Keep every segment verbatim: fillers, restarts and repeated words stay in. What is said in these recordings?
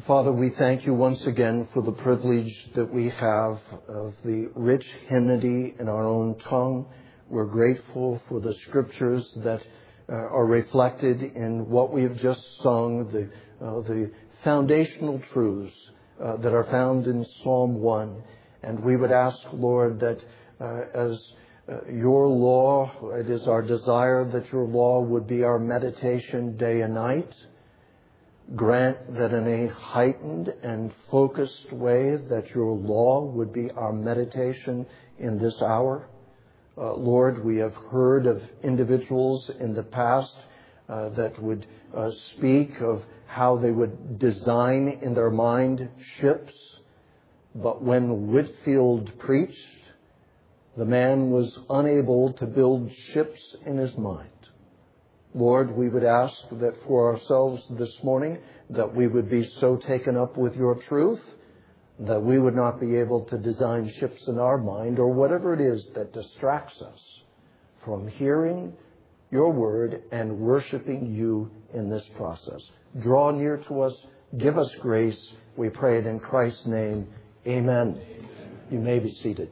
Father, we thank you once again for the privilege that we have of the rich hymnody in our own tongue. We're grateful for the scriptures that uh, are reflected in what we have just sung, the, uh, the foundational truths uh, that are found in Psalm one. And we would ask, Lord, that uh, as uh, your law, it is our desire that your law would be our meditation day and night. Grant that in a heightened and focused way that your law would be our meditation in this hour. Uh, Lord, we have heard of individuals in the past uh, that would uh, speak of how they would design in their mind ships. But when Whitefield preached, the man was unable to build ships in his mind. Lord, we would ask that for ourselves this morning, that we would be so taken up with your truth that we would not be able to design ships in our mind or whatever it is that distracts us from hearing your word and worshiping you in this process. Draw near to us. Give us grace. We pray it in Christ's name. Amen. Amen. You may be seated.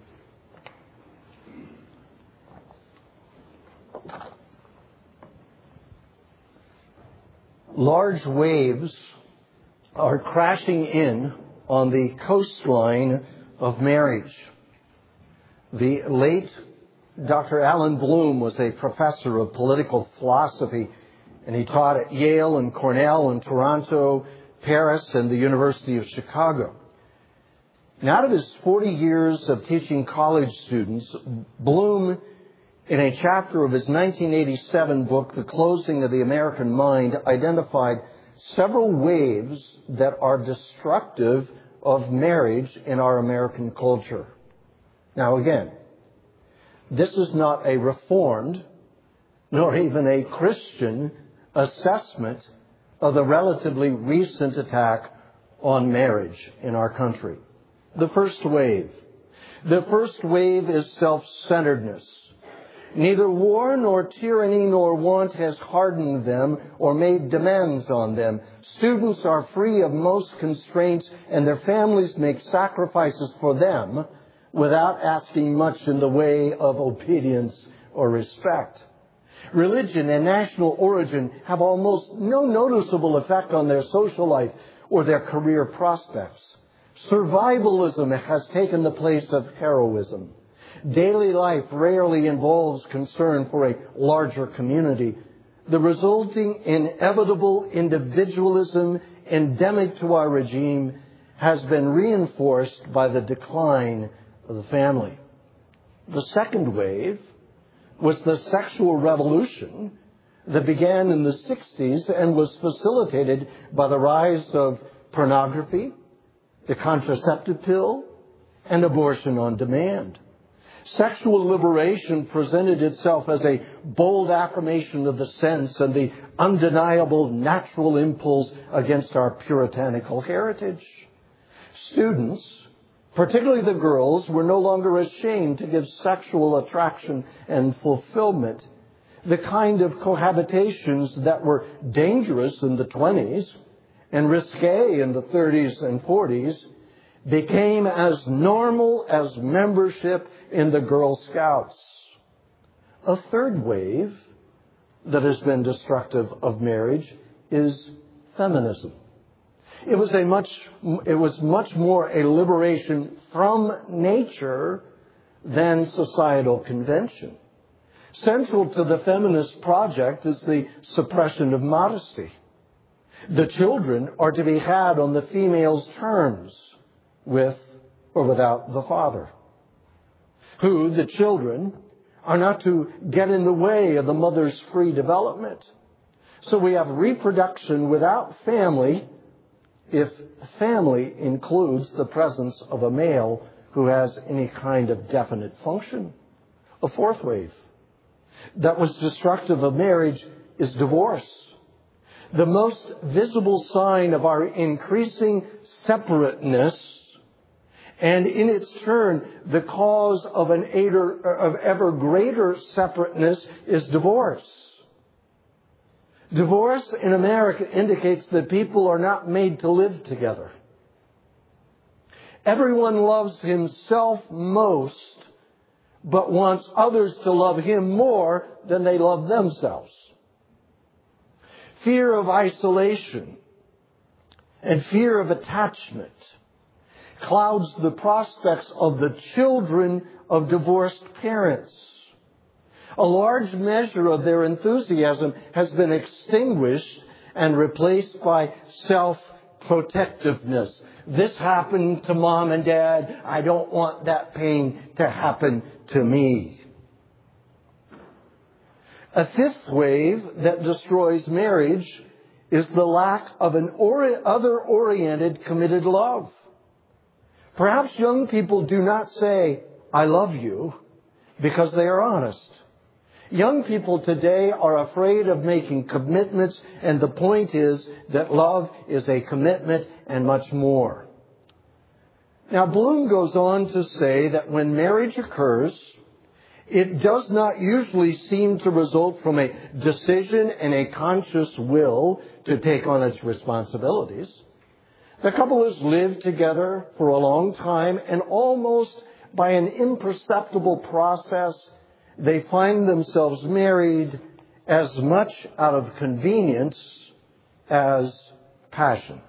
Large waves are crashing in on the coastline of marriage. The late Doctor Alan Bloom was a professor of political philosophy, and he taught at Yale and Cornell and Toronto, Paris, and the University of Chicago. And out of his forty years of teaching college students, Bloom, in a chapter of his nineteen eighty-seven book, The Closing of the American Mind, identified several waves that are destructive of marriage in our American culture. Now again, this is not a Reformed, nor even a Christian assessment of the relatively recent attack on marriage in our country. The first wave. The first wave is self-centeredness. Neither war nor tyranny nor want has hardened them or made demands on them. Students are free of most constraints, and their families make sacrifices for them without asking much in the way of obedience or respect. Religion and national origin have almost no noticeable effect on their social life or their career prospects. Survivalism has taken the place of heroism. Daily life rarely involves concern for a larger community. The resulting inevitable individualism endemic to our regime has been reinforced by the decline of the family. The second wave was the sexual revolution that began in the sixties and was facilitated by the rise of pornography, the contraceptive pill, and abortion on demand. Sexual liberation presented itself as a bold affirmation of the sense and the undeniable natural impulse against our puritanical heritage. Students, particularly the girls, were no longer ashamed to give sexual attraction and fulfillment. The kind of cohabitations that were dangerous in the twenties and risque in the thirties and forties became as normal as membership in the Girl Scouts. A third wave that has been destructive of marriage is feminism. It was a much, it was much more a liberation from nature than societal convention. Central to the feminist project is the suppression of modesty. The children are to be had on the female's terms, with or without the father, who, the children, are not to get in the way of the mother's free development. So we have reproduction without family, if family includes the presence of a male who has any kind of definite function. A fourth wave that was destructive of marriage is divorce. The most visible sign of our increasing separateness, and in its turn, the cause of an ever, of ever greater separateness, is divorce. Divorce in America indicates that people are not made to live together. Everyone loves himself most, but wants others to love him more than they love themselves. Fear of isolation and fear of attachment clouds the prospects of the children of divorced parents. A large measure of their enthusiasm has been extinguished and replaced by self-protectiveness. This happened to mom and dad. I don't want that pain to happen to me. A fifth wave that destroys marriage is the lack of an ori- other-oriented, committed love. Perhaps young people do not say, I love you, because they are honest. Young people today are afraid of making commitments, and the point is that love is a commitment and much more. Now, Bloom goes on to say that when marriage occurs, it does not usually seem to result from a decision and a conscious will to take on its responsibilities. The couple has lived together for a long time, and almost by an imperceptible process, they find themselves married as much out of convenience as passion.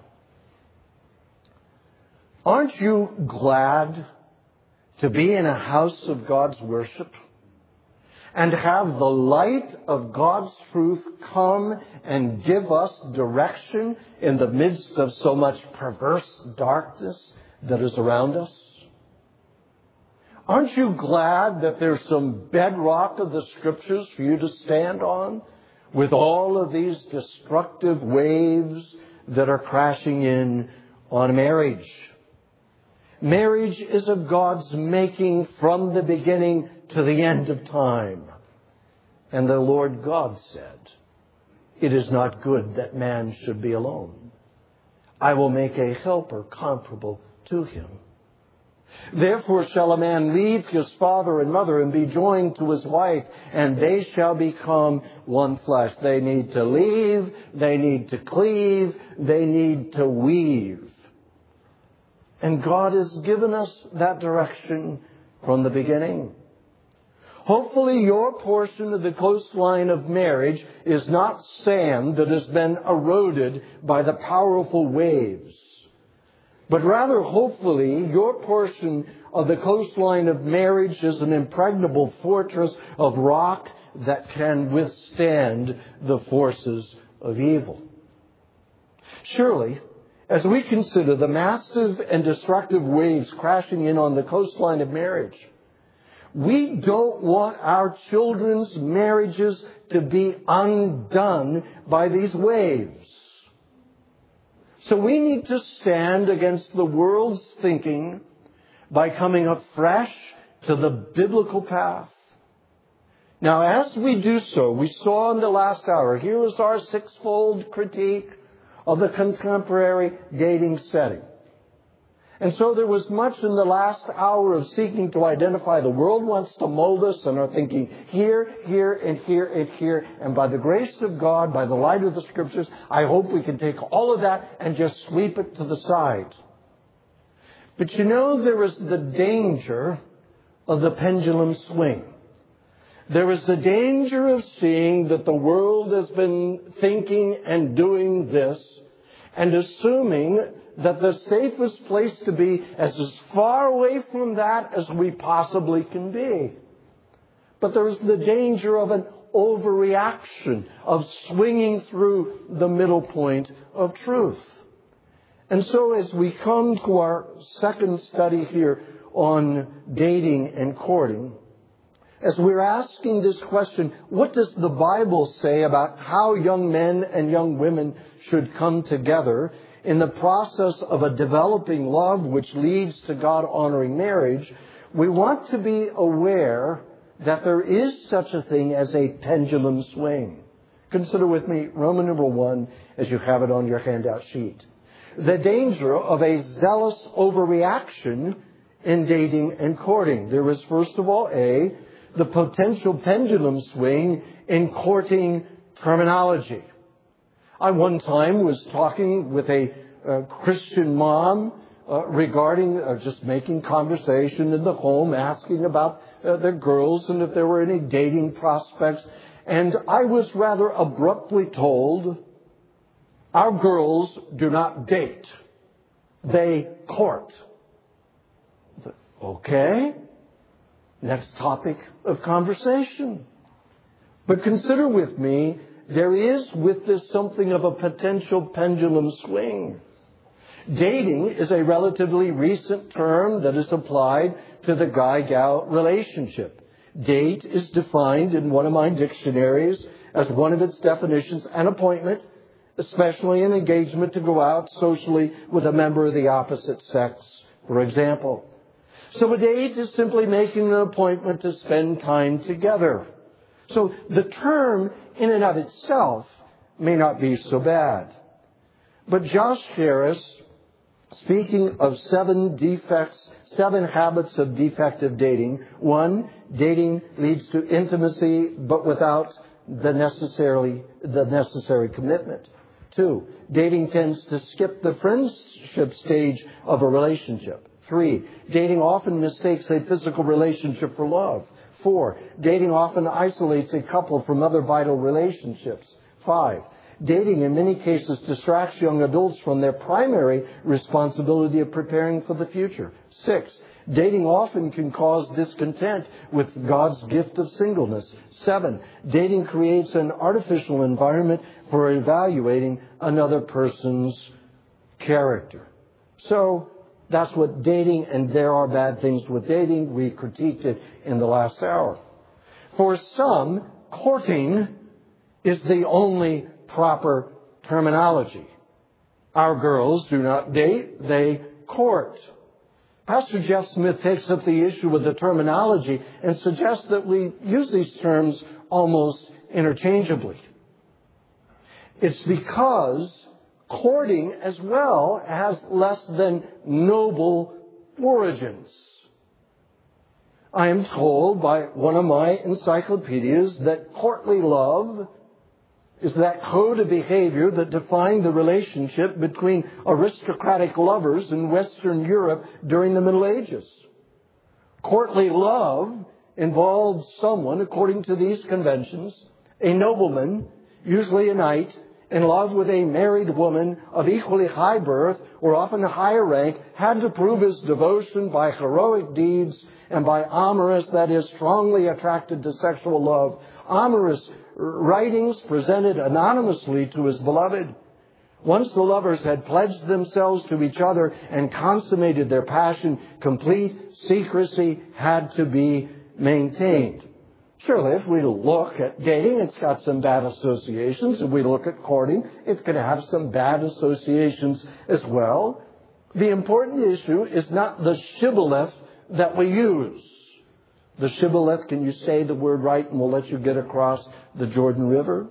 Aren't you glad to be in a house of God's worship and have the light of God's truth come and give us direction in the midst of so much perverse darkness that is around us? Aren't you glad that there's some bedrock of the Scriptures for you to stand on with all of these destructive waves that are crashing in on marriage? Marriage is of God's making from the beginning to the end of time. And the Lord God said, it is not good that man should be alone. I will make a helper comparable to him. Therefore shall a man leave his father and mother and be joined to his wife, and they shall become one flesh. They need to leave, they need to cleave, they need to weave. And God has given us that direction from the beginning. Hopefully your portion of the coastline of marriage is not sand that has been eroded by the powerful waves. But rather, hopefully, your portion of the coastline of marriage is an impregnable fortress of rock that can withstand the forces of evil. Surely, as we consider the massive and destructive waves crashing in on the coastline of marriage, we don't want our children's marriages to be undone by these waves. So we need to stand against the world's thinking by coming afresh to the biblical path. Now, as we do so, we saw in the last hour, here is our sixfold critique of the contemporary dating setting. And so there was much in the last hour of seeking to identify the world wants to mold us and are thinking here, here, and here, and here. And by the grace of God, by the light of the Scriptures, I hope we can take all of that and just sweep it to the side. But you know, there is the danger of the pendulum swing. There is the danger of seeing that the world has been thinking and doing this and assuming that the safest place to be is as far away from that as we possibly can be. But there is the danger of an overreaction, of swinging through the middle point of truth. And so as we come to our second study here on dating and courting, as we're asking this question, what does the Bible say about how young men and young women should come together in the process of a developing love which leads to God-honoring marriage? We want to be aware that there is such a thing as a pendulum swing. Consider with me Roman number one as you have it on your handout sheet. The danger of a zealous overreaction in dating and courting. There is, first of all, A, the potential pendulum swing in courting terminology. I one time was talking with a uh, Christian mom uh, regarding uh, just making conversation in the home, asking about uh, their girls and if there were any dating prospects. And I was rather abruptly told, our girls do not date. They court. Okay. Next topic of conversation. But consider with me, there is with this something of a potential pendulum swing. Dating is a relatively recent term that is applied to the guy-gal relationship. Date is defined in one of my dictionaries as one of its definitions, an appointment, especially an engagement to go out socially with a member of the opposite sex, for example. So a date is simply making an appointment to spend time together. So the term in and of itself may not be so bad. But Josh Harris, speaking of seven defects, seven habits of defective dating. One, dating leads to intimacy, but without the necessarily the necessary commitment. Two, dating tends to skip the friendship stage of a relationship. Three, dating often mistakes a physical relationship for love. Four, dating often isolates a couple from other vital relationships. Five, dating in many cases distracts young adults from their primary responsibility of preparing for the future. Six, dating often can cause discontent with God's gift of singleness. Seven, dating creates an artificial environment for evaluating another person's character. So that's what dating, and there are bad things with dating. We critiqued it in the last hour. For some, courting is the only proper terminology. Our girls do not date, they court. Pastor Jeff Smith takes up the issue with the terminology and suggests that we use these terms almost interchangeably. It's because courting as well has less than noble origins. I am told by one of my encyclopedias that courtly love is that code of behavior that defined the relationship between aristocratic lovers in Western Europe during the Middle Ages. Courtly love involved someone, according to these conventions, a nobleman, usually a knight, in love with a married woman of equally high birth or often a higher rank, had to prove his devotion by heroic deeds and by amorous, that is, strongly attracted to sexual love, amorous writings presented anonymously to his beloved. Once the lovers had pledged themselves to each other and consummated their passion, complete secrecy had to be maintained. Surely, if we look at dating, it's got some bad associations. If we look at courting, it could have some bad associations as well. The important issue is not the shibboleth that we use. The shibboleth, can you say the word right and we'll let you get across the Jordan River?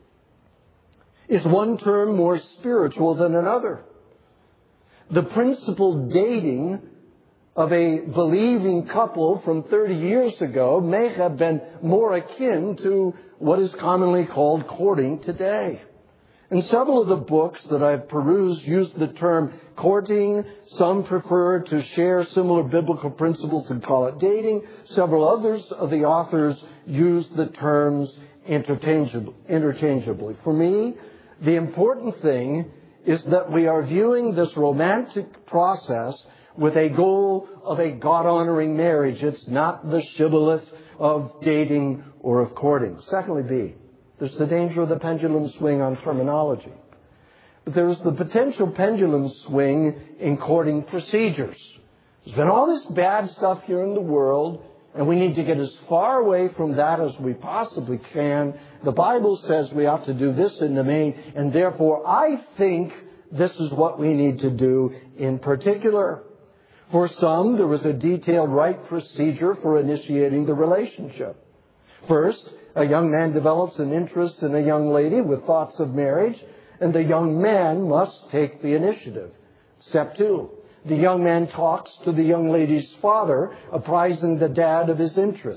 Is one term more spiritual than another? The principal dating of a believing couple from thirty years ago may have been more akin to what is commonly called courting today. And several of the books that I've perused use the term courting. Some prefer to share similar biblical principles and call it dating. Several others of the authors use the terms interchangeably. For me, the important thing is that we are viewing this romantic process with a goal of a God-honoring marriage. It's not the shibboleth of dating or of courting. Secondly, B, there's the danger of the pendulum swing on terminology. But there's the potential pendulum swing in courting procedures. There's been all this bad stuff here in the world, and we need to get as far away from that as we possibly can. The Bible says we ought to do this in the main, and therefore I think this is what we need to do in particular. For some, there was a detailed right procedure for initiating the relationship. First, a young man develops an interest in a young lady with thoughts of marriage, and the young man must take the initiative. Step two, the young man talks to the young lady's father, apprising the dad of his interest.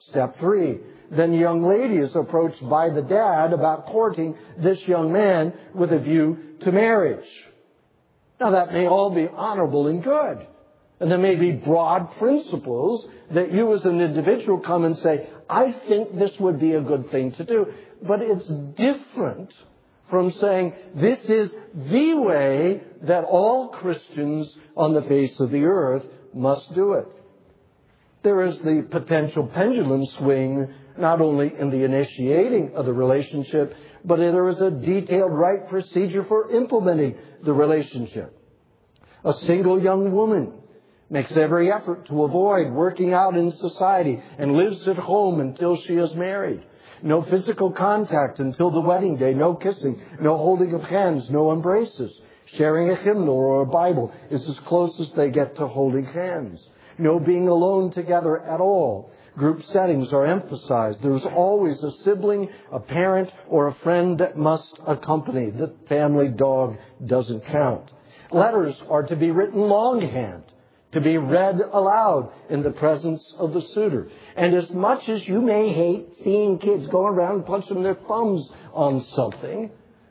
Step three. Then the young lady is approached by the dad about courting this young man with a view to marriage. Now that may all be honorable and good. And there may be broad principles that you as an individual come and say, I think this would be a good thing to do. But it's different from saying this is the way that all Christians on the face of the earth must do it. There is the potential pendulum swing not only in the initiating of the relationship, but there is a detailed right procedure for implementing the relationship. A single young woman makes every effort to avoid working out in society and lives at home until she is married. No physical contact until the wedding day, no kissing, no holding of hands, no embraces. Sharing a hymnal or a Bible is as close as they get to holding hands. No being alone together at all. Group settings are emphasized. There's always a sibling, a parent, or a friend that must accompany. The family dog doesn't count. Letters are to be written longhand, to be read aloud in the presence of the suitor. And as much as you may hate seeing kids go around punching their thumbs on something,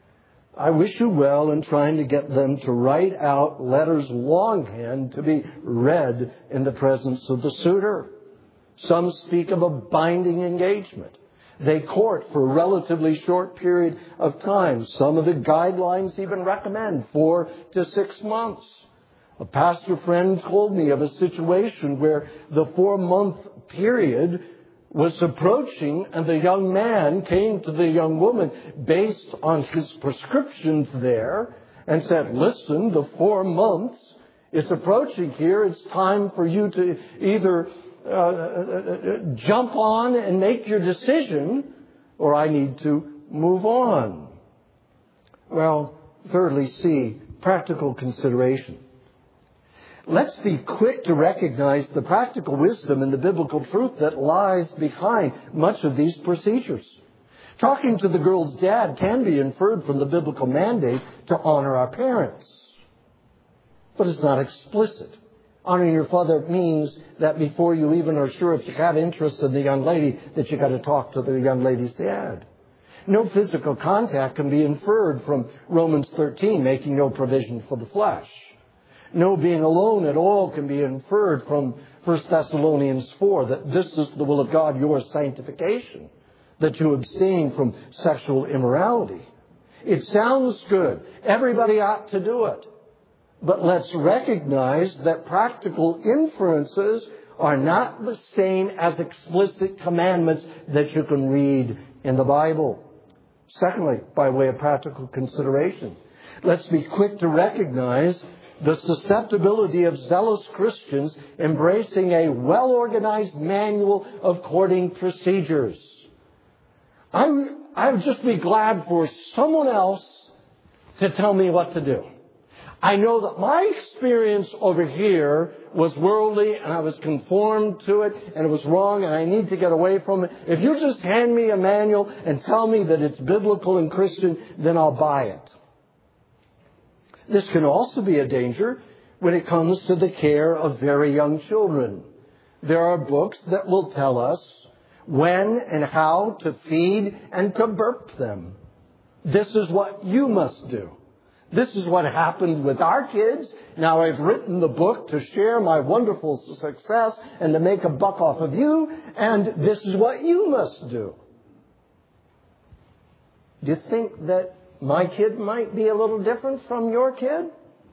I wish you well in trying to get them to write out letters longhand to be read in the presence of the suitor. Some speak of a binding engagement. They court for a relatively short period of time. Some of the guidelines even recommend four to six months. A pastor friend told me of a situation where the four-month period was approaching and the young man came to the young woman based on his prescriptions there and said, listen, the four months is approaching here. It's time for you to either uh, jump on and make your decision or I need to move on. Well, thirdly, C, practical consideration. Let's be quick to recognize the practical wisdom and the biblical truth that lies behind much of these procedures. Talking to the girl's dad can be inferred from the biblical mandate to honor our parents. But it's not explicit. Honoring your father means that before you even are sure if you have interest in the young lady, that you got to talk to the young lady's dad. No physical contact can be inferred from Romans thirteen, making no provision for the flesh. No being alone at all can be inferred from First Thessalonians four, that this is the will of God, your sanctification, that you abstain from sexual immorality. It sounds good. Everybody ought to do it. But let's recognize that practical inferences are not the same as explicit commandments that you can read in the Bible. Secondly, by way of practical consideration, let's be quick to recognize the susceptibility of zealous Christians embracing a well-organized manual of courting procedures. I, I would just be glad for someone else to tell me what to do. I know that my experience over here was worldly and I was conformed to it and it was wrong and I need to get away from it. If you just hand me a manual and tell me that it's biblical and Christian, then I'll buy it. This can also be a danger when it comes to the care of very young children. There are books that will tell us when and how to feed and to burp them. This is what you must do. This is what happened with our kids. Now I've written the book to share my wonderful success and to make a buck off of you, and this is what you must do. Do you think that my kid might be a little different from your kid?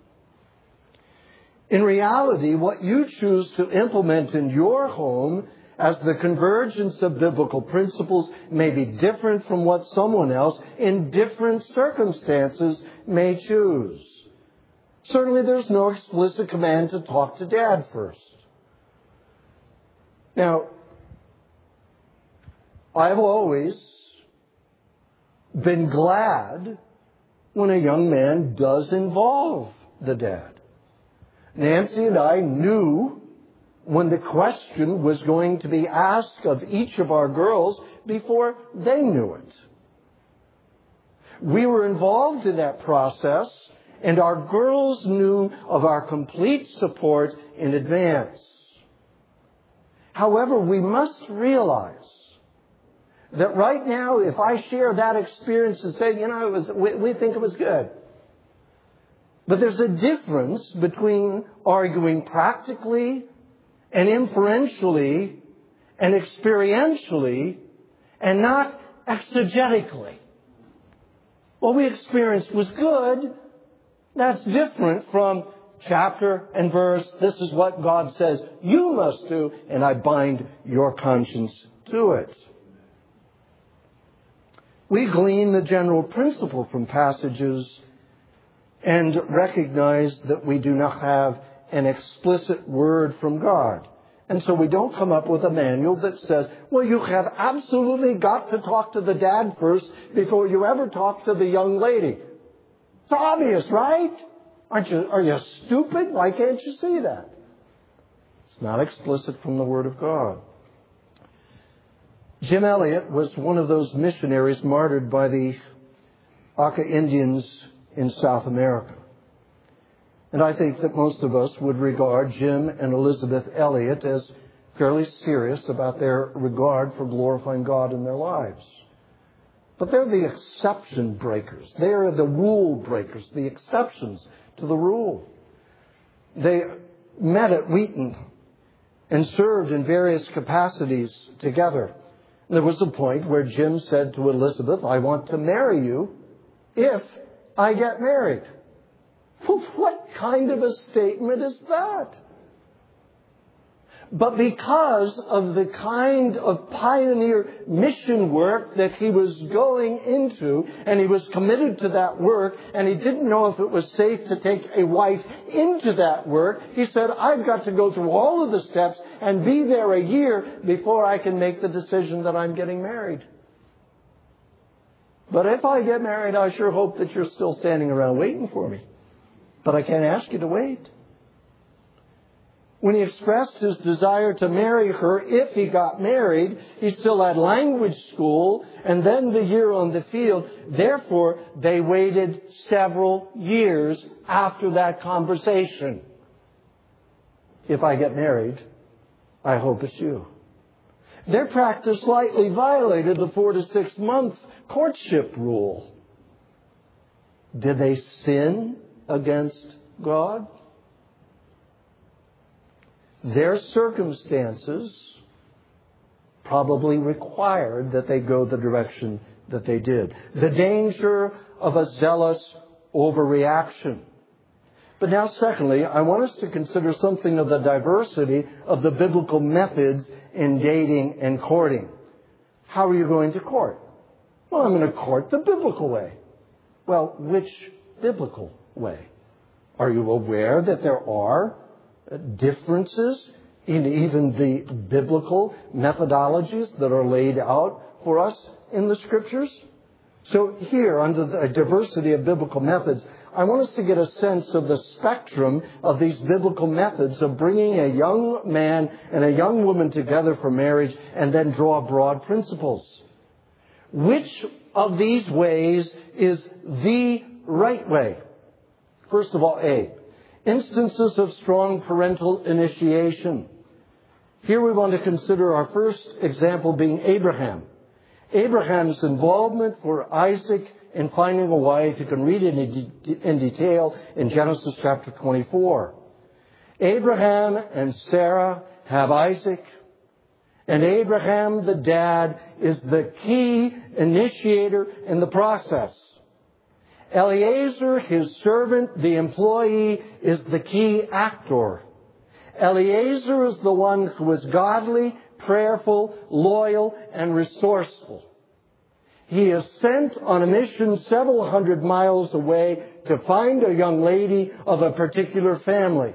In reality, what you choose to implement in your home as the convergence of biblical principles may be different from what someone else in different circumstances may choose. Certainly there's no explicit command to talk to dad first. Now, I've always been glad when a young man does involve the dad. Nancy and I knew when the question was going to be asked of each of our girls before they knew it. We were involved in that process, and our girls knew of our complete support in advance. However, we must realize that right now, if I share that experience and say, you know, it was, we, we think it was good. But there's a difference between arguing practically and inferentially and experientially and not exegetically. What we experienced was good. That's different from chapter and verse. This is what God says you must do, and I bind your conscience to it. We glean the general principle from passages and recognize that we do not have an explicit word from God. And so we don't come up with a manual that says, well, you have absolutely got to talk to the dad first before you ever talk to the young lady. It's obvious, right? Aren't you, are you stupid? Why can't you see that? It's not explicit from the Word of God. Jim Elliot was one of those missionaries martyred by the Auca Indians in South America. And I think that most of us would regard Jim and Elizabeth Elliot as fairly serious about their regard for glorifying God in their lives. But they're the exception breakers. They are the rule breakers, the exceptions to the rule. They met at Wheaton and served in various capacities together. There was a point where Jim said to Elizabeth, I want to marry you if I get married. What kind of a statement is that? But because of the kind of pioneer mission work that he was going into, and he was committed to that work, and he didn't know if it was safe to take a wife into that work, he said, I've got to go through all of the steps and be there a year before I can make the decision that I'm getting married. But if I get married, I sure hope that you're still standing around waiting for me. But I can't ask you to wait. When he expressed his desire to marry her, if he got married, he still had language school and then the year on the field. Therefore, they waited several years after that conversation. If I get married, I hope it's you. Their practice slightly violated the four to six month courtship rule. Did they sin against God? Their circumstances probably required that they go the direction that they did. The danger of a zealous overreaction. But now, secondly, I want us to consider something of the diversity of the biblical methods in dating and courting. How are you going to court? Well, I'm going to court the biblical way. Well, which biblical way? Are you aware that there are differences in even the biblical methodologies that are laid out for us in the Scriptures? So here, under the diversity of biblical methods, I want us to get a sense of the spectrum of these biblical methods of bringing a young man and a young woman together for marriage and then draw broad principles. Which of these ways is the right way? First of all, A, instances of strong parental initiation. Here we want to consider our first example being Abraham. Abraham's involvement for Isaac in finding a wife. You can read it in detail in Genesis chapter twenty-four. Abraham and Sarah have Isaac. And Abraham, the dad, is the key initiator in the process. Eliezer, his servant, the employee, is the key actor. Eliezer is the one who is godly, prayerful, loyal, and resourceful. He is sent on a mission several hundred miles away to find a young lady of a particular family.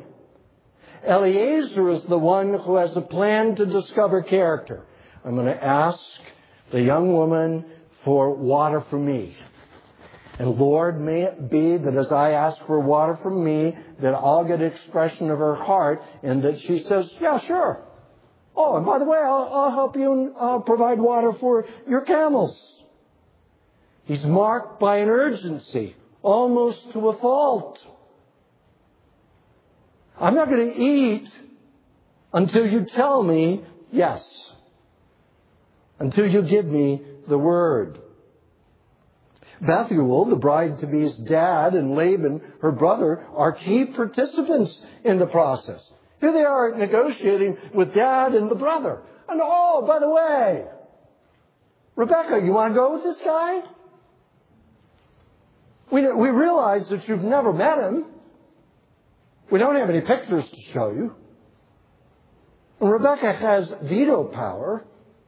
Eliezer is the one who has a plan to discover character. I'm going to ask the young woman for water for me. And Lord, may it be that as I ask for water from me, that I'll get an expression of her heart and that she says, yeah, sure. Oh, and by the way, I'll, I'll help you and I'll provide water for your camels. He's marked by an urgency, almost to a fault. I'm not going to eat until you tell me yes. Until you give me the word. Bethuel, the bride-to-be's dad, and Laban, her brother, are key participants in the process. Here they are negotiating with dad and the brother. And oh, by the way, Rebecca, you want to go with this guy? We, we realize that you've never met him. We don't have any pictures to show you. And Rebecca has veto power.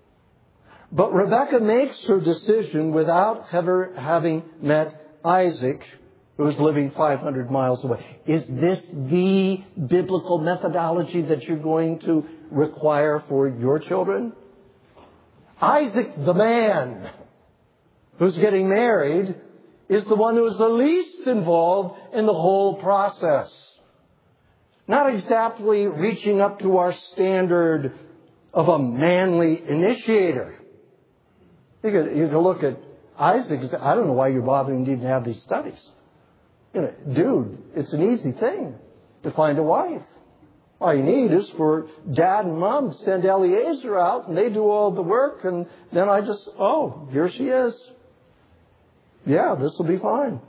But Rebecca makes her decision without ever having met Isaac, who is living five hundred miles away. Is this the biblical methodology that you're going to require for your children? Isaac, the man who's getting married, is the one who is the least involved in the whole process. Not exactly reaching up to our standard of a manly initiator. You could, you could look at Isaac and say, I don't know why you're bothering to even have these studies. You know, dude, it's an easy thing to find a wife. All you need is for dad and mom to send Eliezer out, and they do all the work, and then I just, oh, here she is. Yeah, this will be fine.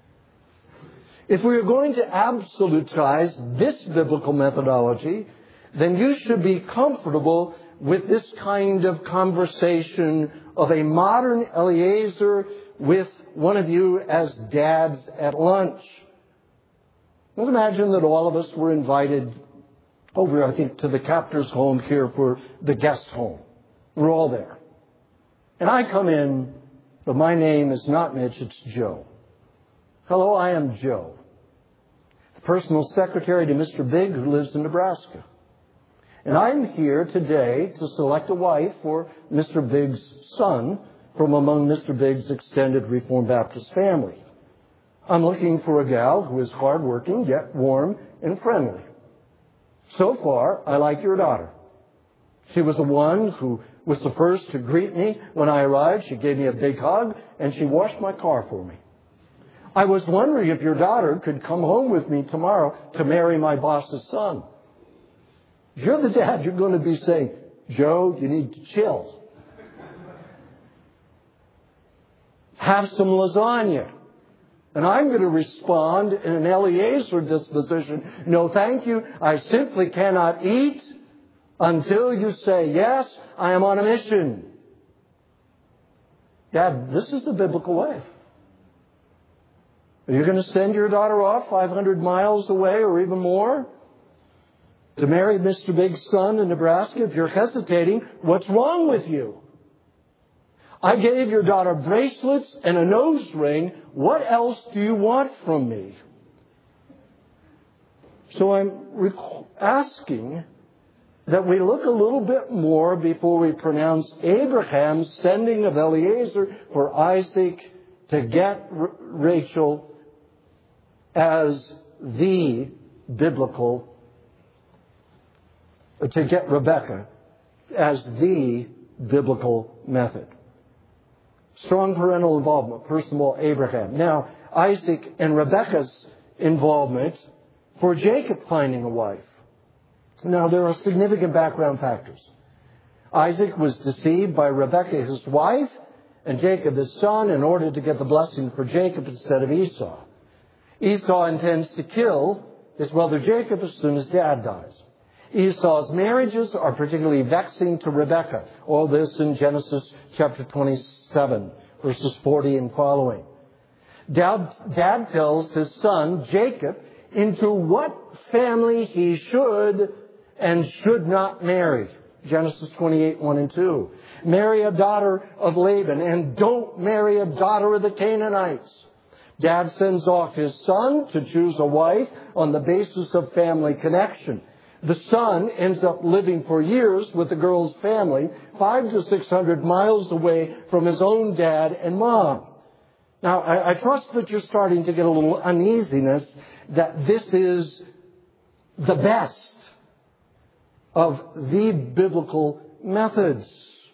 If we are going to absolutize this biblical methodology, then you should be comfortable with this kind of conversation of a modern Eliezer with one of you as dads at lunch. Let's imagine that all of us were invited over, I think, to the captor's home here for the guest home. We're all there. And I come in, but my name is not Mitch, it's Joe. Hello, I am Joe, the personal secretary to Mister Big, who lives in Nebraska. And I'm here today to select a wife for Mister Big's son from among Mister Big's extended Reformed Baptist family. I'm looking for a gal who is hardworking, yet warm and friendly. So far, I like your daughter. She was the one who was the first to greet me when I arrived. She gave me a big hug, and she washed my car for me. I was wondering if your daughter could come home with me tomorrow to marry my boss's son. If you're the dad, you're going to be saying, Joe, you need to chill. Have some lasagna. And I'm going to respond in an Eliezer disposition. No, thank you. I simply cannot eat until you say, yes, I am on a mission. Dad, this is the biblical way. Are you going to send your daughter off five hundred miles away or even more to marry Mister Big's son in Nebraska? If you're hesitating, what's wrong with you? I gave your daughter bracelets and a nose ring. What else do you want from me? So I'm asking that we look a little bit more before we pronounce Abraham's sending of Eliezer for Isaac to get R- Rachel as the biblical to get Rebecca as the biblical method. Strong parental involvement. First of all, Abraham. Now, Isaac and Rebecca's involvement for Jacob finding a wife. Now, there are significant background factors. Isaac was deceived by Rebecca, his wife, and Jacob, his son, in order to get the blessing for Jacob instead of Esau. Esau intends to kill his brother Jacob as soon as dad dies. Esau's marriages are particularly vexing to Rebekah. All this in Genesis chapter twenty-seven, verses forty and following. Dad, Dad tells his son, Jacob, into what family he should and should not marry. Genesis twenty-eight, one and two. Marry a daughter of Laban, and don't marry a daughter of the Canaanites. Dad sends off his son to choose a wife on the basis of family connection. The son ends up living for years with the girl's family, five to six hundred miles away from his own dad and mom. Now, I, I trust that you're starting to get a little uneasiness that this is the best of the biblical methods.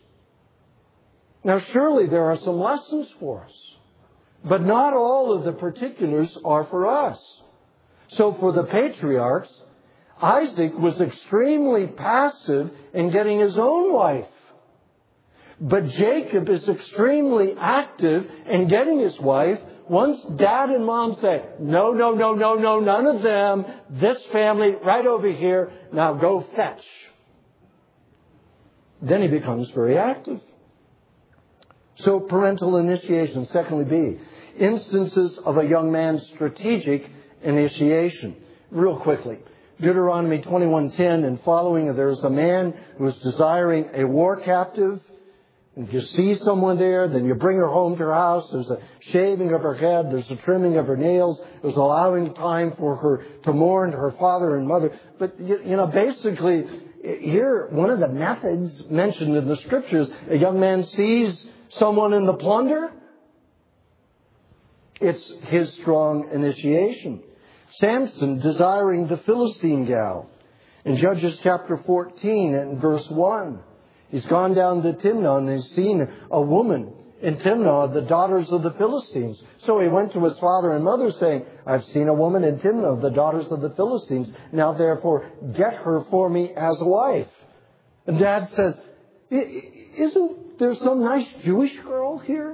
Now, surely there are some lessons for us, but not all of the particulars are for us. So for the patriarchs, Isaac was extremely passive in getting his own wife. But Jacob is extremely active in getting his wife. Once dad and mom say, no, no, no, no, no, none of them. This family right over here. Now go fetch. Then he becomes very active. So parental initiation. Secondly, B, instances of a young man's strategic initiation. Real quickly. Deuteronomy twenty-one ten and following, there's a man who is desiring a war captive. If you see someone there, then you bring her home to your house. There's a shaving of her head. There's a trimming of her nails. There's allowing time for her to mourn her father and mother. But, you, you know, basically, here, one of the methods mentioned in the Scriptures, a young man sees someone in the plunder. It's his strong initiation. Samson desiring the Philistine gal. In Judges chapter fourteen and verse one. He's gone down to Timnah and he's seen a woman in Timnah, the daughters of the Philistines. So he went to his father and mother saying, I've seen a woman in Timnah, the daughters of the Philistines. Now therefore get her for me as a wife. And Dad says, isn't there some nice Jewish girl here?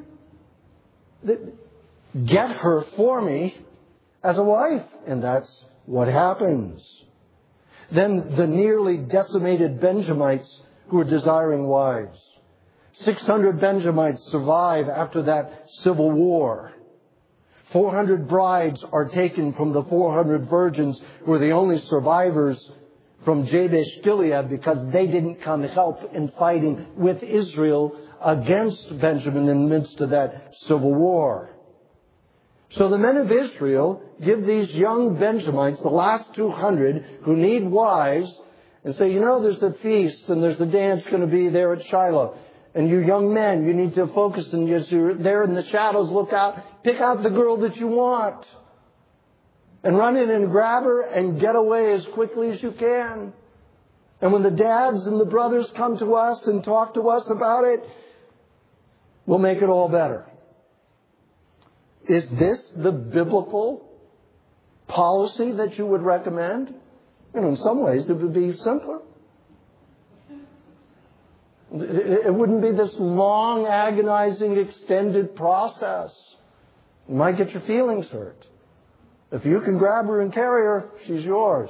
Get her for me as a wife. And that's what happens. Then the nearly decimated Benjamites who are desiring wives. six hundred Benjamites survive after that civil war. four hundred brides are taken from the four hundred virgins who are the only survivors from Jabesh Gilead because they didn't come help in fighting with Israel against Benjamin in the midst of that civil war. So the men of Israel give these young Benjamites, the last two hundred who need wives, and say, you know, there's a feast and there's a dance going to be there at Shiloh. And you young men, you need to focus and as you're there in the shadows, look out, pick out the girl that you want. And run in and grab her and get away as quickly as you can. And when the dads and the brothers come to us and talk to us about it, we'll make it all better. Is this the biblical policy that you would recommend? You know, in some ways, it would be simpler. It wouldn't be this long, agonizing, extended process. You might get your feelings hurt. If you can grab her and carry her, she's yours.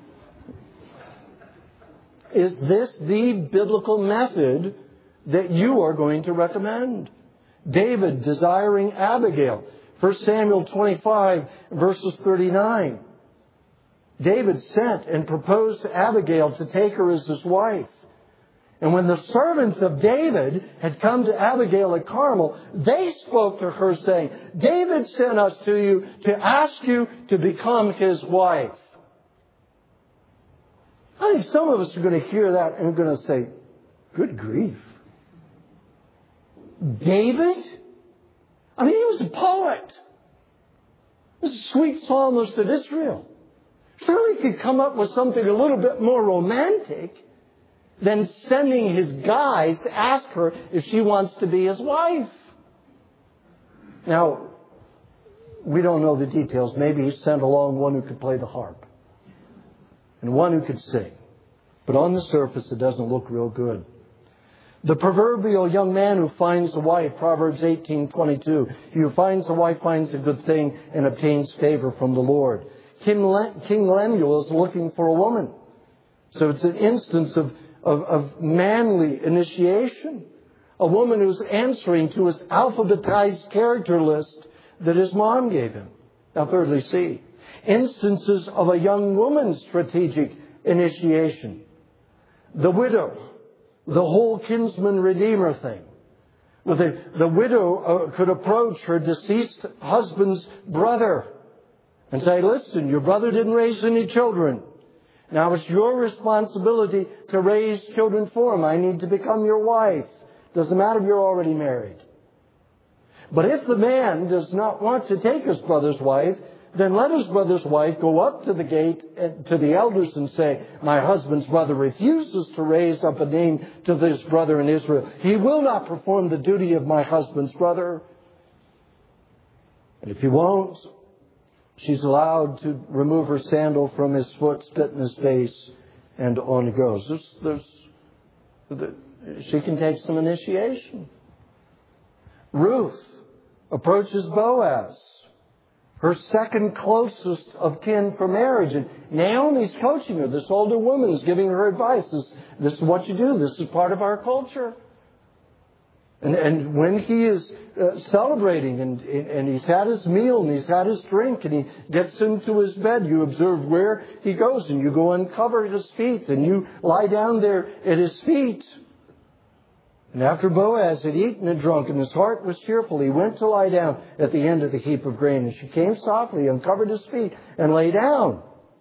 Is this the biblical method that you are going to recommend? David desiring Abigail. First Samuel twenty-five, verses thirty-nine. David sent and proposed to Abigail to take her as his wife. And when the servants of David had come to Abigail at Carmel, they spoke to her saying, David sent us to you to ask you to become his wife. I think some of us are going to hear that and are going to say, good grief. David? I mean, he was a poet. He was a sweet psalmist of Israel. Surely he could come up with something a little bit more romantic than sending his guys to ask her if she wants to be his wife. Now, we don't know the details. Maybe he sent along one who could play the harp and one who could sing. But on the surface, it doesn't look real good. The proverbial young man who finds a wife, Proverbs eighteen twenty-two, he who finds a wife finds a good thing and obtains favor from the Lord. King Lemuel is looking for a woman. So it's an instance of, of, of manly initiation. A woman who's answering to his alphabetized character list that his mom gave him. Now thirdly, C. Instances of a young woman's strategic initiation. The widow. The whole kinsman redeemer thing. Well, the, the widow uh, could approach her deceased husband's brother and say, listen, your brother didn't raise any children. Now it's your responsibility to raise children for him. I need to become your wife. Doesn't matter if you're already married. But if the man does not want to take his brother's wife, then let his brother's wife go up to the gate to the elders and say, my husband's brother refuses to raise up a name to this brother in Israel. He will not perform the duty of my husband's brother. And if he won't, She's allowed to remove her sandal from his foot, spit in his face, and on it goes. There's, there's, she can take some initiation. Ruth approaches Boaz, her second closest of kin for marriage. And Naomi's coaching her. This older woman is giving her advice. This, this is what you do. This is part of our culture. And, and when he is uh, celebrating and, and he's had his meal and he's had his drink and he gets into his bed, you observe where he goes and you go uncover his feet and you lie down there at his feet. And after Boaz had eaten and drunk and his heart was cheerful, he went to lie down at the end of the heap of grain. And she came softly, uncovered his feet, and lay down.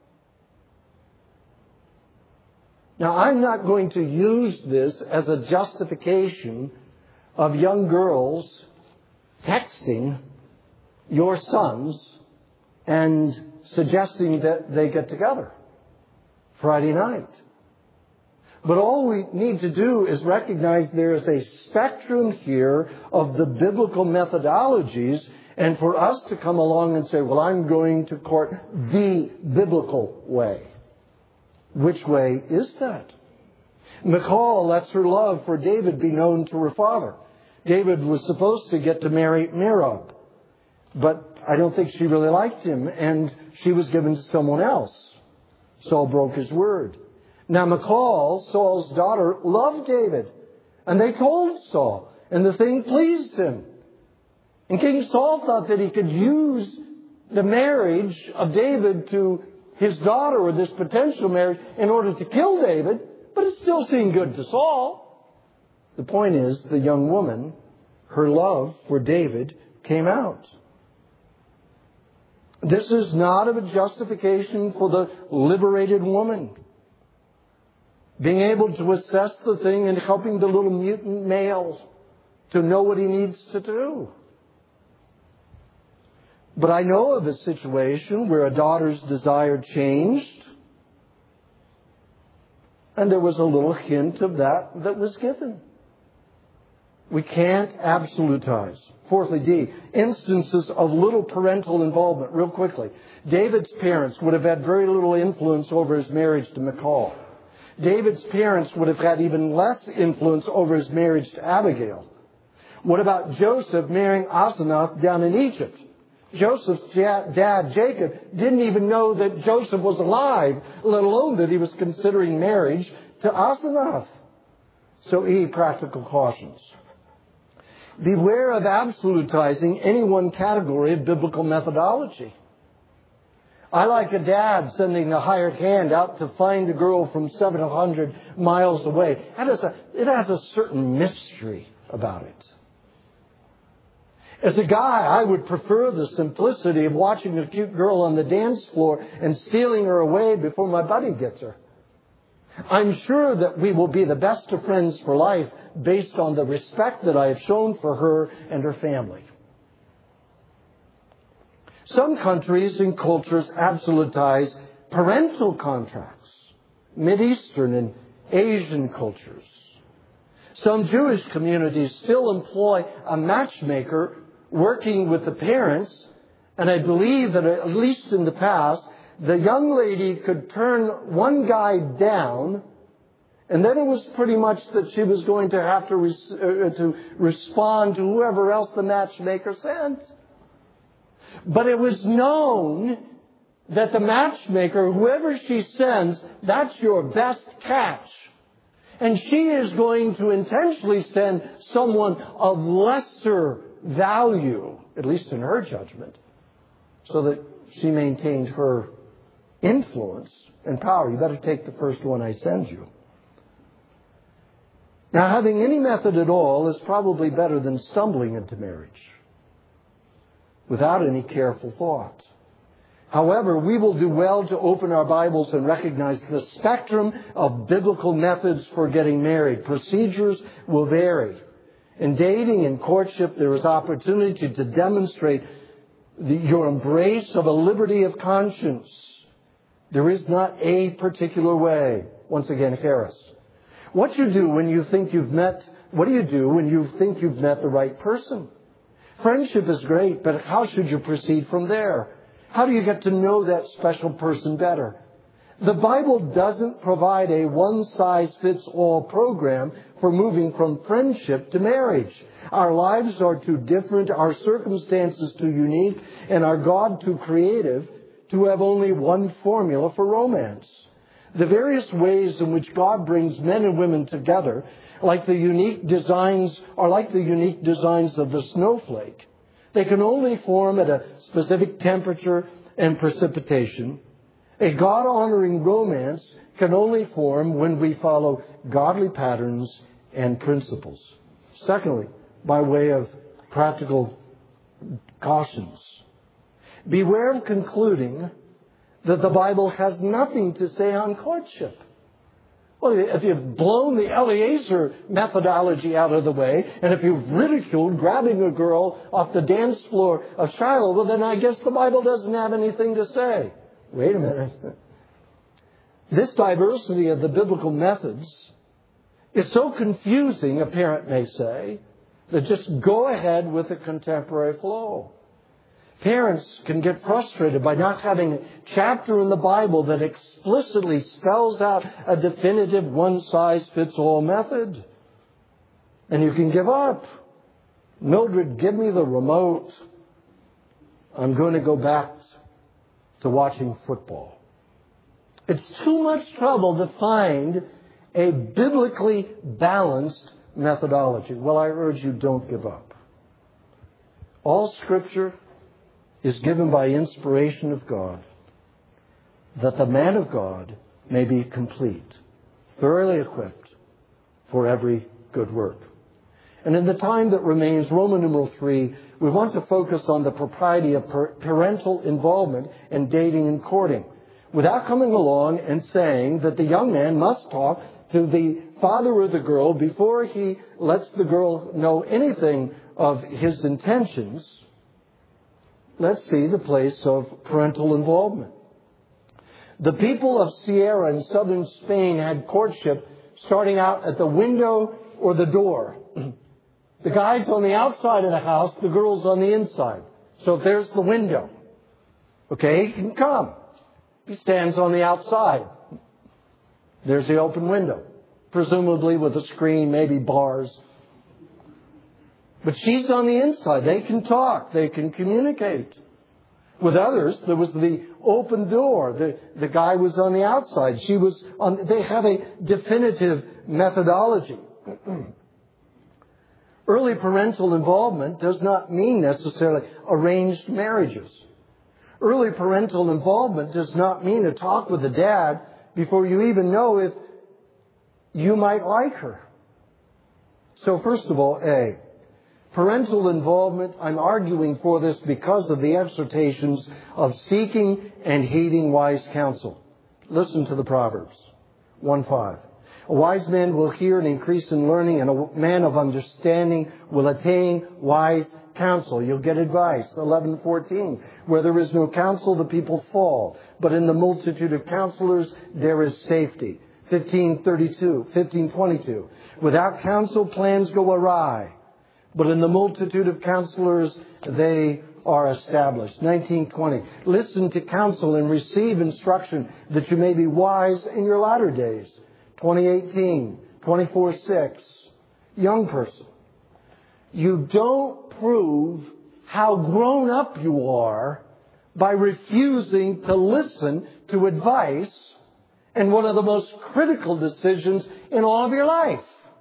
Now, I'm not going to use this as a justification of young girls texting your sons and suggesting that they get together Friday night. But all we need to do is recognize there is a spectrum here of the biblical methodologies, and for us to come along and say, well, I'm going to court the biblical way. Which way is that? Michal lets her love for David be known to her father. David was supposed to get to marry Merab, but I don't think she really liked him, and she was given to someone else. Saul broke his word. Now Michal, Saul's daughter, loved David, and they told Saul, and the thing pleased him. And King Saul thought that he could use the marriage of David to his daughter, or this potential marriage, in order to kill David, but it still seemed good to Saul. The point is, the young woman, her love for David came out. This is not a justification for the liberated woman. Being able to assess the thing and helping the little mutant male to know what he needs to do. But I know of a situation where a daughter's desire changed, and there was a little hint of that that was given. We can't absolutize. Fourthly, D, instances of little parental involvement. Real quickly. David's parents would have had very little influence over his marriage to Michal. David's parents would have had even less influence over his marriage to Abigail. What about Joseph marrying Asenath down in Egypt? Joseph's dad, Jacob, didn't even know that Joseph was alive, let alone that he was considering marriage to Asenath. So E, practical cautions. Beware of absolutizing any one category of biblical methodology. I like a dad sending a hired hand out to find a girl from seven hundred miles away. It has a, it has a certain mystery about it. As a guy, I would prefer the simplicity of watching a cute girl on the dance floor and stealing her away before my buddy gets her. I'm sure that we will be the best of friends for life based on the respect that I have shown for her and her family. Some countries and cultures absolutize parental contracts, Mideastern and Asian cultures. Some Jewish communities still employ a matchmaker working with the parents, and I believe that at least in the past, the young lady could turn one guy down, and then it was pretty much that she was going to have to, res- uh, to respond to whoever else the matchmaker sent. But it was known that the matchmaker, whoever she sends, that's your best catch. And she is going to intentionally send someone of lesser value, at least in her judgment, so that she maintained her influence and power. You better take the first one I send you. Now, having any method at all is probably better than stumbling into marriage without any careful thought. However, we will do well to open our Bibles and recognize the spectrum of biblical methods for getting married. Procedures will vary. In dating and courtship, there is opportunity to demonstrate the, your embrace of a liberty of conscience. There is not a particular way. Once again, Harris. What you do when you think you've met, what do you do when you think you've met the right person? Friendship is great, but how should you proceed from there? How do you get to know that special person better? The Bible doesn't provide a one-size-fits-all program for moving from friendship to marriage. Our lives are too different, our circumstances too unique, and our God too creative to have only one formula for romance. The various ways in which God brings men and women together, like the unique designs, are like the unique designs of the snowflake. They can only form at a specific temperature and precipitation. A God-honoring romance can only form when we follow godly patterns and principles. Secondly, by way of practical cautions, beware of concluding that the Bible has nothing to say on courtship. Well, if you've blown the Eliezer methodology out of the way, and if you've ridiculed grabbing a girl off the dance floor of Shiloh, well, then I guess the Bible doesn't have anything to say. Wait a minute. This diversity of the biblical methods is so confusing, a parent may say, that just go ahead with the contemporary flow. Parents can get frustrated by not having a chapter in the Bible that explicitly spells out a definitive one-size-fits-all method. And you can give up. Mildred, give me the remote. I'm going to go back to watching football. It's too much trouble to find a biblically balanced methodology. Well, I urge you, don't give up. All Scripture is given by inspiration of God, that the man of God may be complete, thoroughly equipped for every good work. And in the time that remains, Roman numeral three, we want to focus on the propriety of parental involvement in dating and courting, without coming along and saying that the young man must talk to the father of the girl before he lets the girl know anything of his intentions. Let's see the place of parental involvement. The people of Sierra in southern Spain had courtship starting out at the window or the door. The guy's on the outside of the house, the girl's on the inside. So if there's the window, okay, he can come. He stands on the outside. There's the open window, presumably with a screen, maybe bars. But she's on the inside. They can talk. They can communicate. With others, there was the open door. The, the guy was on the outside. She was on. They have a definitive methodology. Early parental involvement does not mean necessarily arranged marriages. Early parental involvement does not mean a talk with the dad before you even know if you might like her. So first of all, A, parental involvement, I'm arguing for this because of the exhortations of seeking and heeding wise counsel. Listen to the Proverbs one five. A wise man will hear and increase in learning, and a man of understanding will attain wise counsel. You'll get advice. eleven fourteen. Where there is no counsel, the people fall, but in the multitude of counselors there is safety. fifteen thirty-two, fifteen twenty-two. Without counsel, plans go awry, but in the multitude of counselors they are established. nineteen twenty. Listen to counsel and receive instruction that you may be wise in your latter days. twenty eighteen, twenty-four six. Young person, you don't prove how grown up you are by refusing to listen to advice in one of the most critical decisions in all of your life.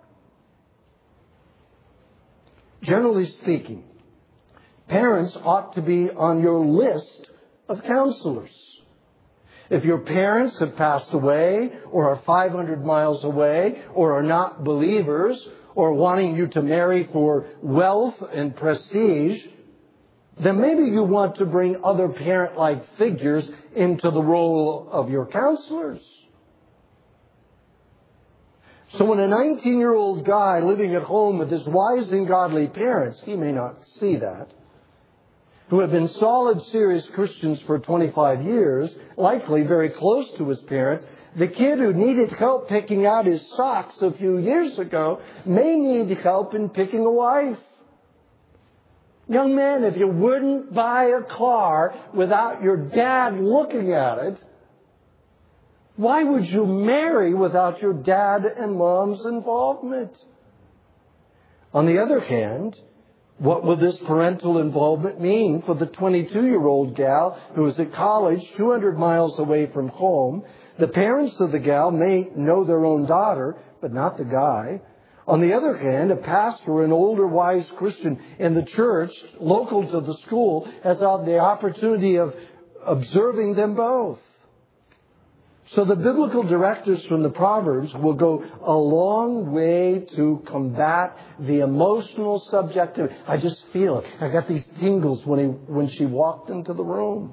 Generally speaking, parents ought to be on your list of counselors. If your parents have passed away, or are five hundred miles away, or are not believers, or wanting you to marry for wealth and prestige, then maybe you want to bring other parent-like figures into the role of your counselors. So when a nineteen-year-old guy living at home with his wise and godly parents, he may not see that, who have been solid, serious Christians for twenty-five years, likely very close to his parents, the kid who needed help picking out his socks a few years ago may need help in picking a wife. Young man, if you wouldn't buy a car without your dad looking at it, why would you marry without your dad and mom's involvement? On the other hand, what will this parental involvement mean for the twenty-two-year-old gal who is at college two hundred miles away from home? The parents of the gal may know their own daughter, but not the guy. On the other hand, a pastor, an older, wise Christian in the church, local to the school, has had the opportunity of observing them both. So the biblical directives from the Proverbs will go a long way to combat the emotional subjectivity. I just feel it. I got these tingles when he, when she walked into the room.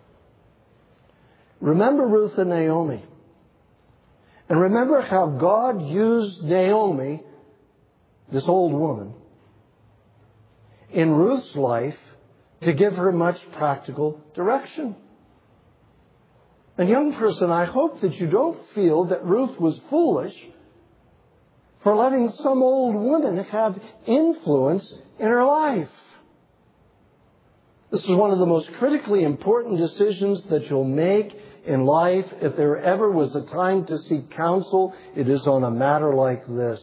Remember Ruth and Naomi. And remember how God used Naomi, this old woman, in Ruth's life to give her much practical direction. And young person, I hope that you don't feel that Ruth was foolish for letting some old woman have influence in her life. This is one of the most critically important decisions that you'll make in life. If there ever was a time to seek counsel, it is on a matter like this.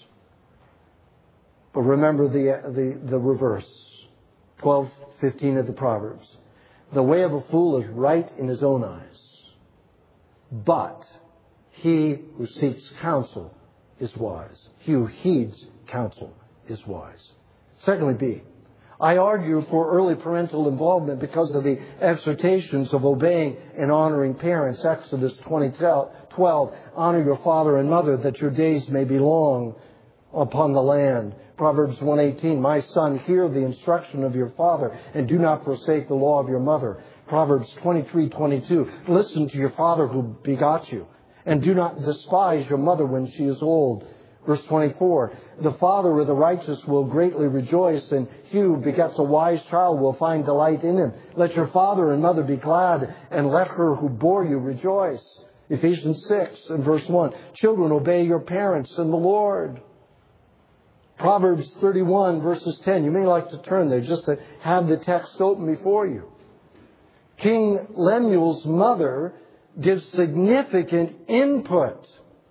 But remember the, the, the reverse. twelve fifteen of the Proverbs. The way of a fool is right in his own eyes. But he who seeks counsel is wise. He who heeds counsel is wise. Secondly, B. I argue for early parental involvement because of the exhortations of obeying and honoring parents. Exodus twenty twelve, honor your father and mother that your days may be long upon the land. Proverbs one eighteen, my son, hear the instruction of your father and do not forsake the law of your mother. Proverbs twenty-three twenty-two, listen to your father who begot you and do not despise your mother when she is old. Verse twenty-four, the father of the righteous will greatly rejoice, and he who begets a wise child will find delight in him. Let your father and mother be glad, and let her who bore you rejoice. Ephesians six and verse one, children, obey your parents in the Lord. Proverbs thirty-one verses ten, you may like to turn there just to have the text open before you. King Lemuel's mother gives significant input.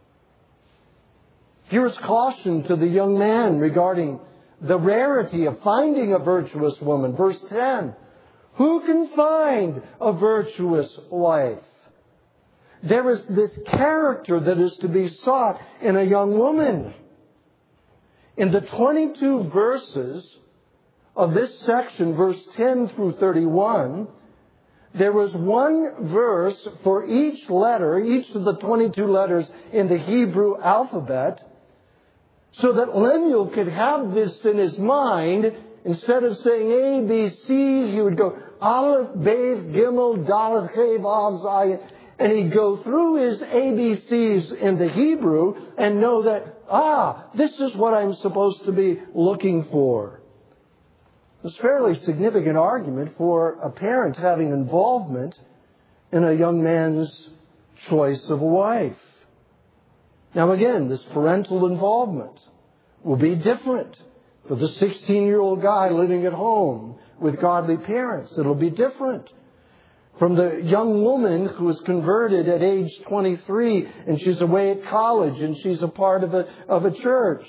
Here's caution to the young man regarding the rarity of finding a virtuous woman. Verse ten, who can find a virtuous wife? There is this character that is to be sought in a young woman. In the twenty-two verses of this section, verse ten through thirty-one, there was one verse for each letter, each of the twenty-two letters in the Hebrew alphabet, so that Lemuel could have this in his mind. Instead of saying A, B, C, he would go Aleph, Beis, Gimel, Dalet, Hey, Vav, Zayin, and he'd go through his A B Cs in the Hebrew and know that, ah, this is what I'm supposed to be looking for. It's a fairly significant argument for a parent having involvement in a young man's choice of a wife. Now again, this parental involvement will be different for the sixteen-year-old guy living at home with godly parents. It'll be different from the young woman who is converted at age twenty-three and she's away at college and she's a part of a, of a church.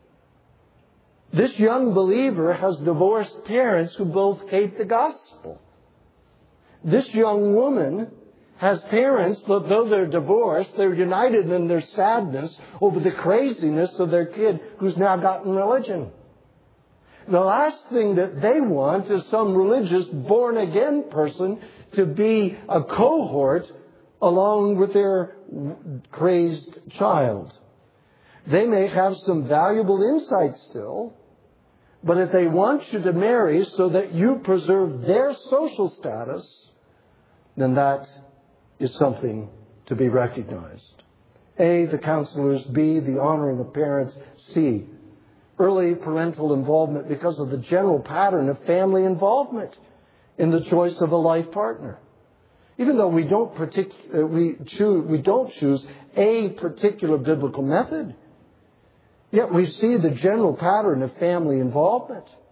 This young believer has divorced parents who both hate the gospel. This young woman has parents that, though they're divorced, they're united in their sadness over the craziness of their kid who's now gotten religion. The last thing that they want is some religious born-again person to be a cohort along with their crazed child. They may have some valuable insight still, but if they want you to marry so that you preserve their social status, then that is something to be recognized. A, the counselors. B, the honoring of parents. C, early parental involvement because of the general pattern of family involvement in the choice of a life partner. Even though we don't partic- uh, we choose, we don't choose a particular biblical method, yet we see the general pattern of family involvement.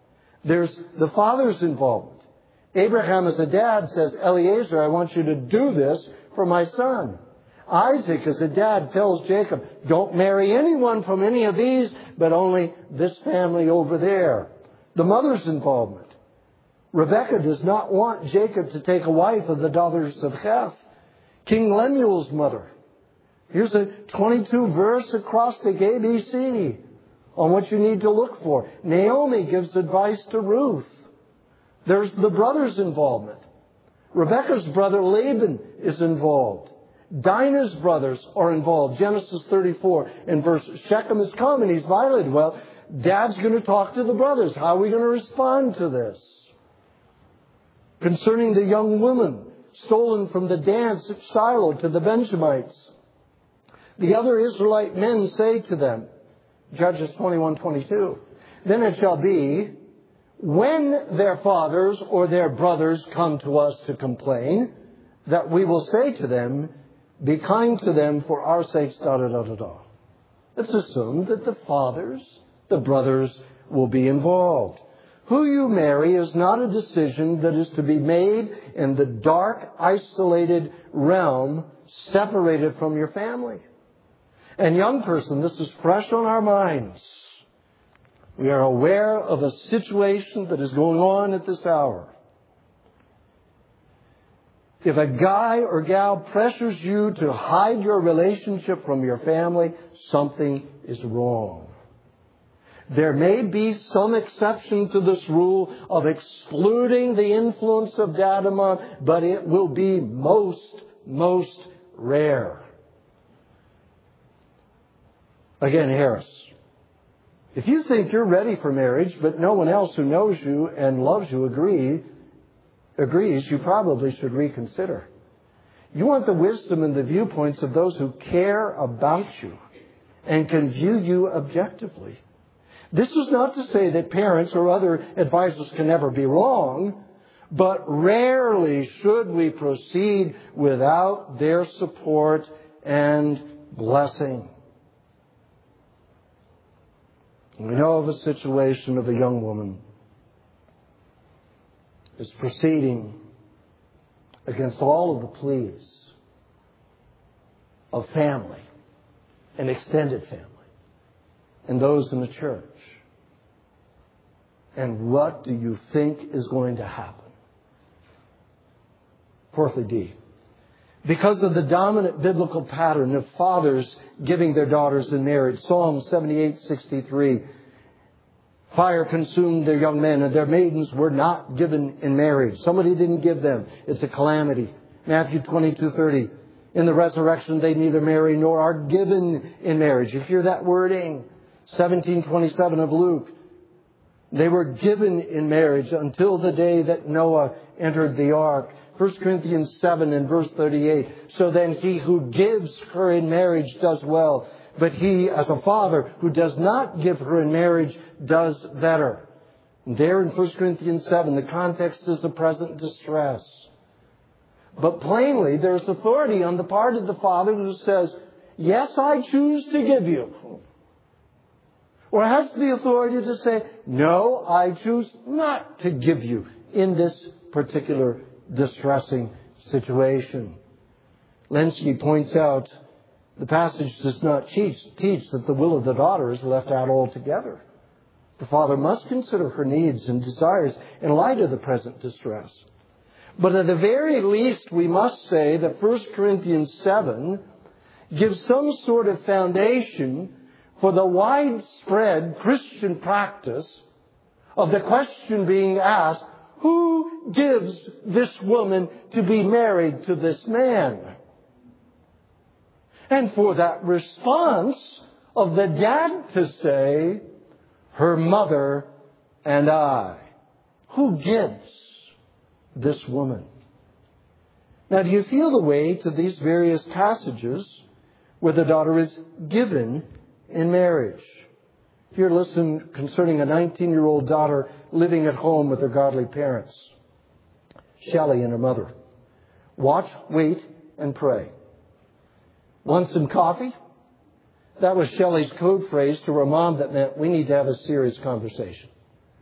There's the father's involvement. Abraham as a dad says, Eliezer, I want you to do this for my son. Isaac as a dad tells Jacob, don't marry anyone from any of these, but only this family over there. The mother's involvement. Rebekah does not want Jacob to take a wife of the daughters of Heth. King Lemuel's mother. Here's a twenty-two verse acrostic A B C on what you need to look for. Naomi gives advice to Ruth. There's the brother's involvement. Rebekah's brother Laban is involved. Dinah's brothers are involved. Genesis thirty-four and verse, Shechem has come and he's violated. Well, Dad's going to talk to the brothers. How are we going to respond to this? Concerning the young woman stolen from the dance at Shiloh to the Benjamites, the other Israelite men say to them, Judges twenty-one twenty-two, then it shall be, when their fathers or their brothers come to us to complain, that we will say to them, be kind to them for our sakes, da da da da da. It's assumed that the fathers, the brothers will be involved. Who you marry is not a decision that is to be made in the dark, isolated realm, separated from your family. And young person, this is fresh on our minds. We are aware of a situation that is going on at this hour. If a guy or gal pressures you to hide your relationship from your family, something is wrong. There may be some exception to this rule of excluding the influence of dad and mom, but it will be most, most rare. Again, Harris, if you think you're ready for marriage, but no one else who knows you and loves you agree, agrees, you probably should reconsider. You want the wisdom and the viewpoints of those who care about you and can view you objectively. This is not to say that parents or other advisors can never be wrong, but rarely should we proceed without their support and blessing. We know of a situation of a young woman is proceeding against all of the pleas of family and extended family and those in the church. And what do you think is going to happen? Fourthly, D. Because of the dominant biblical pattern of fathers giving their daughters in marriage. Psalm seventy-eight sixty-three. Fire consumed their young men, and their maidens were not given in marriage. Somebody didn't give them. It's a calamity. Matthew twenty-two thirty. In the resurrection, they neither marry nor are given in marriage. You hear that wording? seventeen twenty-seven of Luke. They were given in marriage until the day that Noah entered the ark. First Corinthians seven and verse thirty-eight. So then he who gives her in marriage does well. But he, as a father who does not give her in marriage, does better. And there in First Corinthians seven, the context is the present distress. But plainly, there's authority on the part of the father who says, yes, I choose to give you. Or has the authority to say, no, I choose not to give you in this particular distressing situation. Lenski points out the passage does not teach, teach that the will of the daughter is left out altogether. The father must consider her needs and desires in light of the present distress. But at the very least, we must say that First Corinthians seven gives some sort of foundation for the widespread Christian practice of the question being asked, who gives this woman to be married to this man? And for that response of the dad to say, her mother and I. Who gives this woman? Now, do you feel the weight of these various passages where the daughter is given in marriage? Here, listen concerning a nineteen-year-old daughter living at home with her godly parents. Shelley and her mother. Watch, wait, and pray. Want some coffee? That was Shelley's code phrase to her mom that meant we need to have a serious conversation.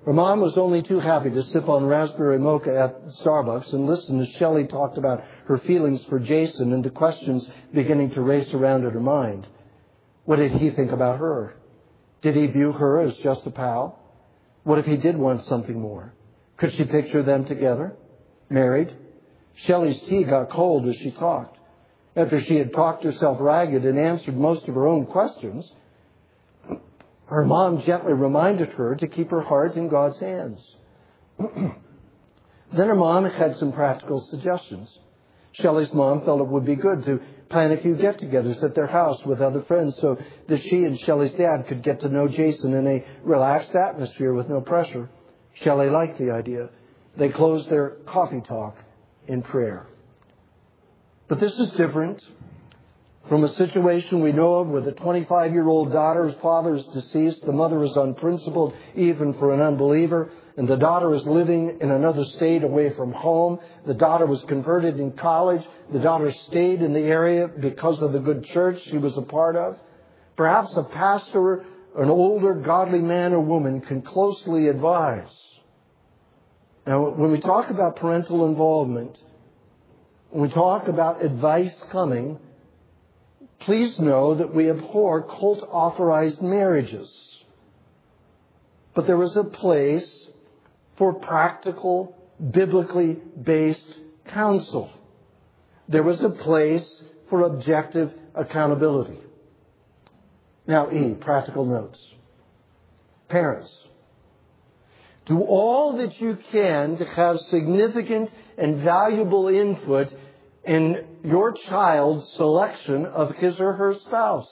Her mom was only too happy to sip on raspberry mocha at Starbucks and listen as Shelley talked about her feelings for Jason and the questions beginning to race around in her mind. What did he think about her? Did he view her as just a pal? What if he did want something more? Could she picture them together, married? Shelley's tea got cold as she talked. After she had talked herself ragged and answered most of her own questions, her mom gently reminded her to keep her heart in God's hands. Then her mom had some practical suggestions. Shelley's mom felt it would be good to plan a few get-togethers at their house with other friends so that she and Shelley's dad could get to know Jason in a relaxed atmosphere with no pressure. Shelley liked the idea. They closed their coffee talk in prayer. But this is different from a situation we know of where the twenty-five-year-old daughter's father is deceased, the mother is unprincipled even for an unbeliever, and the daughter is living in another state away from home. The daughter was converted in college. The daughter stayed in the area because of the good church she was a part of. Perhaps a pastor, an older godly man or woman can closely advise. Now, when we talk about parental involvement, when we talk about advice coming, please know that we abhor cult-authorized marriages. But there is a place for practical, biblically based counsel. There is a place for objective accountability. Now, E, practical notes. Parents, do all that you can to have significant and valuable input in your child's selection of his or her spouse.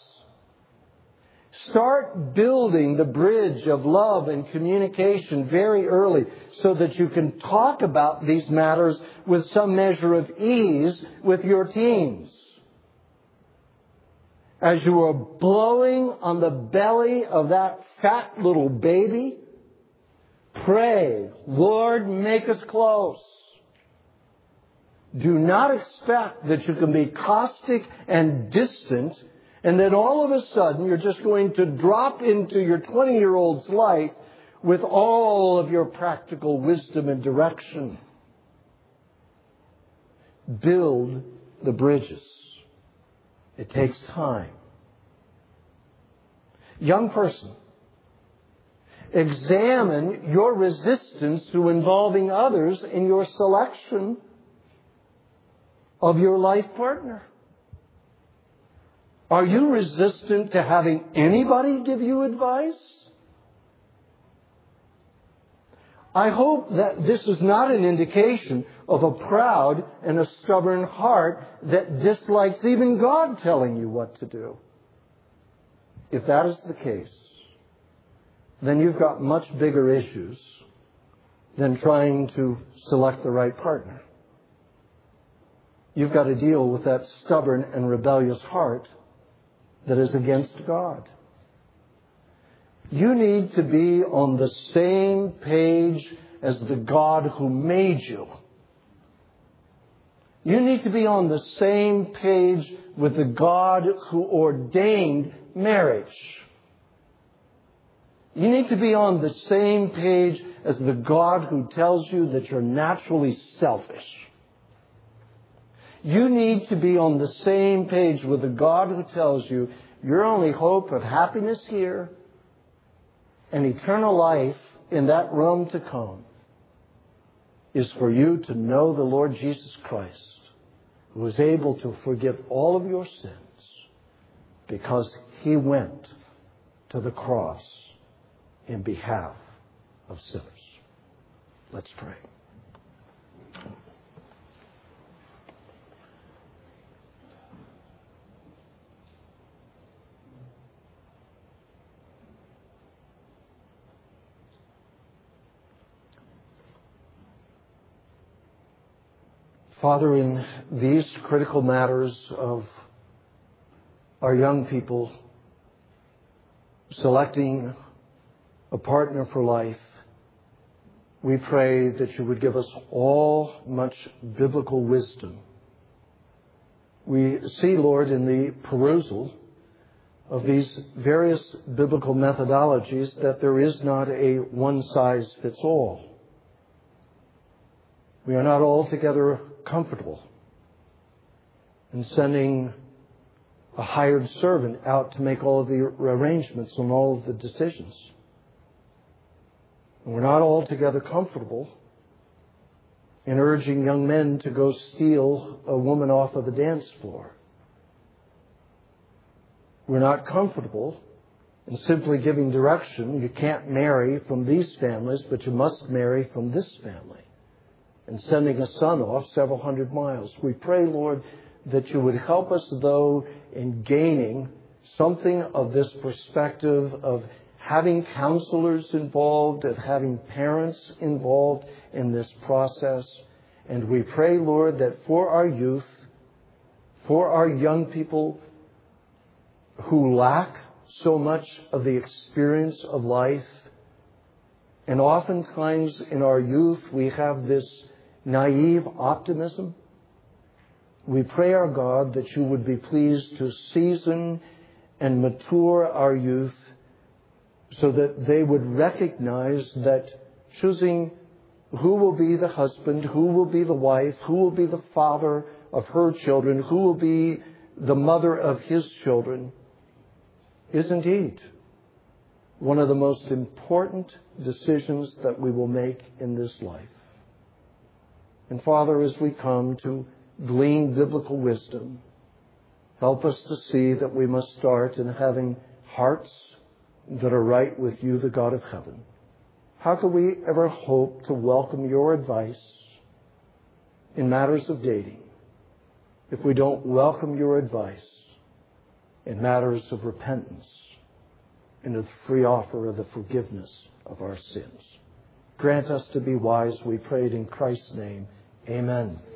Start building the bridge of love and communication very early so that you can talk about these matters with some measure of ease with your teens. As you are blowing on the belly of that fat little baby, pray, Lord, make us close. Do not expect that you can be caustic and distant and then all of a sudden you're just going to drop into your twenty-year-old's life with all of your practical wisdom and direction. Build the bridges. It takes time. Young person, examine your resistance to involving others in your selection of your life partner. Are you resistant to having anybody give you advice? I hope that this is not an indication of a proud and a stubborn heart that dislikes even God telling you what to do. If that is the case, then you've got much bigger issues than trying to select the right partner. You've got to deal with that stubborn and rebellious heart that is against God. You need to be on the same page as the God who made you. You need to be on the same page with the God who ordained marriage. You need to be on the same page as the God who tells you that you're naturally selfish. You need to be on the same page with the God who tells you your only hope of happiness here and eternal life in that realm to come is for you to know the Lord Jesus Christ, who is able to forgive all of your sins because He went to the cross in behalf of sinners. Let's pray. Father, in these critical matters of our young people selecting a partner for life, we pray that you would give us all much biblical wisdom. We see, Lord, in the perusal of these various biblical methodologies that there is not a one-size-fits-all. We are not altogether comfortable in sending a hired servant out to make all of the arrangements and all of the decisions. And we're not altogether comfortable in urging young men to go steal a woman off of the dance floor. We're not comfortable in simply giving direction. You can't marry from these families, but you must marry from this family. And sending a son off several hundred miles. We pray, Lord, that you would help us, though, in gaining something of this perspective of having counselors involved, of having parents involved in this process. And we pray, Lord, that for our youth, for our young people who lack so much of the experience of life, and oftentimes in our youth we have this naive optimism, we pray, our God, that you would be pleased to season and mature our youth so that they would recognize that choosing who will be the husband, who will be the wife, who will be the father of her children, who will be the mother of his children, is indeed one of the most important decisions that we will make in this life. And Father, as we come to glean biblical wisdom, help us to see that we must start in having hearts that are right with you, the God of heaven. How can we ever hope to welcome your advice in matters of dating if we don't welcome your advice in matters of repentance and of the free offer of the forgiveness of our sins? Grant us to be wise, we prayed in Christ's name. Amen.